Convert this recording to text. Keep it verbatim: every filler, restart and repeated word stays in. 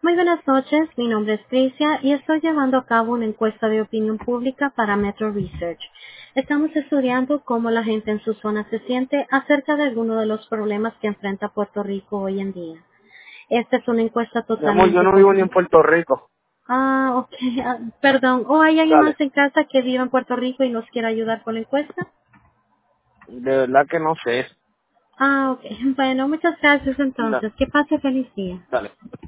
Muy buenas noches, mi nombre es Tricia y estoy llevando a cabo una encuesta de opinión pública para Metro Research. Estamos estudiando cómo la gente en su zona se siente acerca de algunos de los problemas que enfrenta Puerto Rico hoy en día. Esta es una encuesta Mi amor, yo totalmente no vivo ni en confidencial. Puerto Rico. Ah, ok, ah, perdón. ¿O hay alguien más Dale. en casa que viva en Puerto Rico y nos quiera ayudar con la encuesta? De verdad que no sé. Ah, ok. Bueno, muchas gracias Da- entonces. Que pase feliz día. Dale.